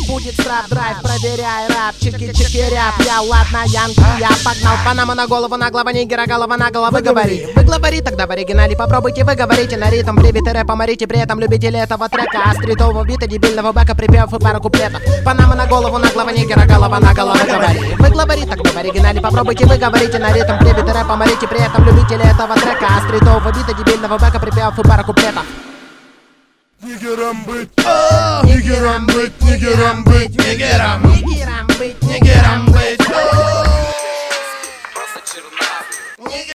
будет страп-драйв, проверяй рап, чики-чики-ряп. Я ладно, Янки, я погнал. Панама на голову, наглого нигера, голова на голову, говори. Вы главари, тогда в оригинале попробуйте, вы говорите на ритм. Привет и рэп, поморите при этом любители этого трека. А стритового бита, дебильного бэка, припев и пару куплетов. Панама на голову, наглого нигера, голова на голову, говори. Вы главари, тогда в оригинале попробуйте, вы говорите на ритм. Привет и рэп, поморите при этом любители этого трека. А стритового бита, дебильного бэка, припев и пару куплетов. Нигерам быть, нигерам быть, нигерам быть, нигерам быть, нигерам быть.